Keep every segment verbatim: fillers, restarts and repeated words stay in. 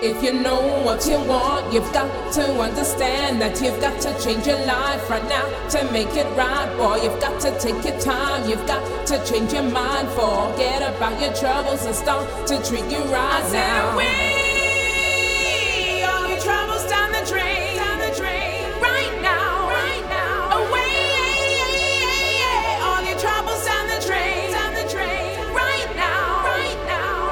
If you know what you want, you've got to understand that you've got to change your life right now to make it right, boy. You've got to take your time, you've got to change your mind. Forget about your troubles and start to treat you right I now. Away, all your troubles down the drain, down the drain, right now, right now. Away, all your troubles down the drain, down the drain, right now, right now.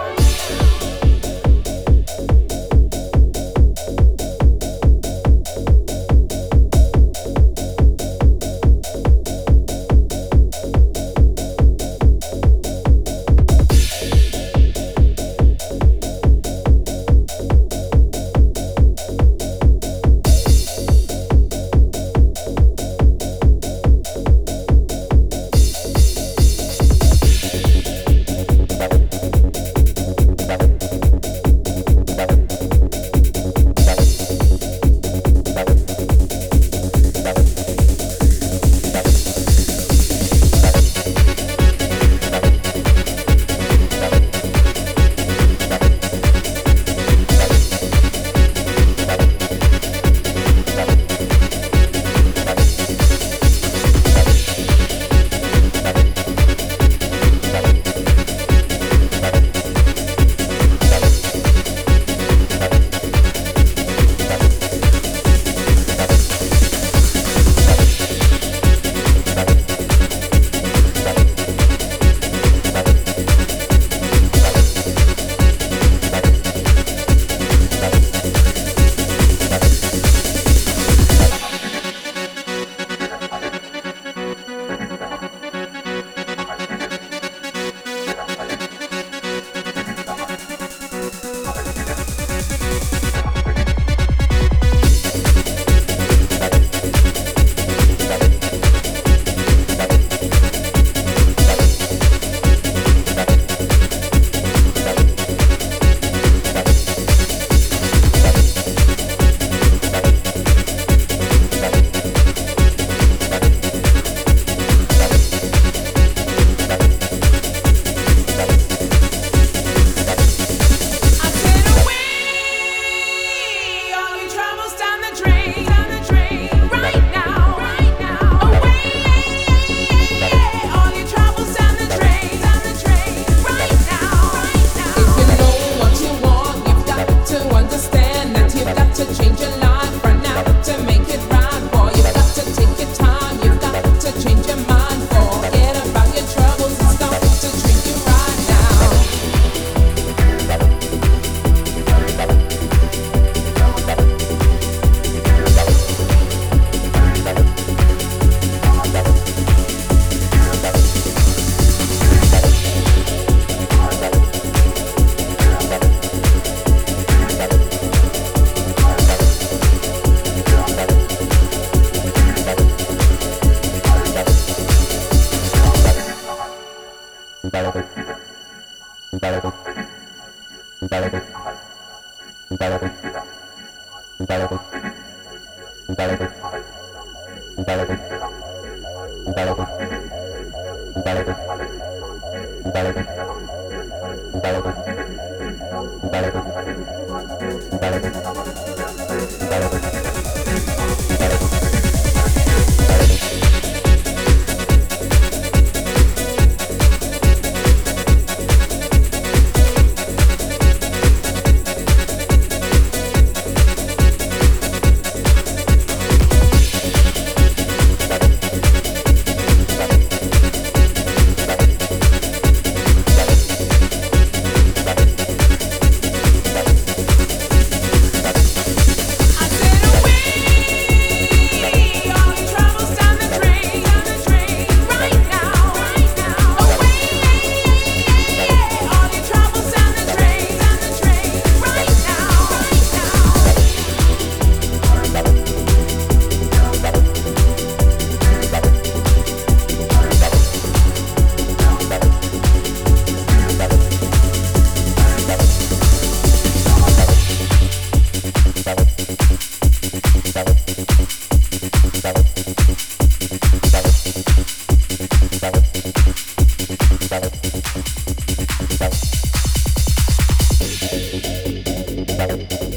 Thank you.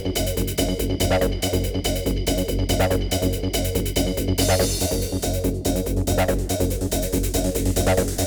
Thank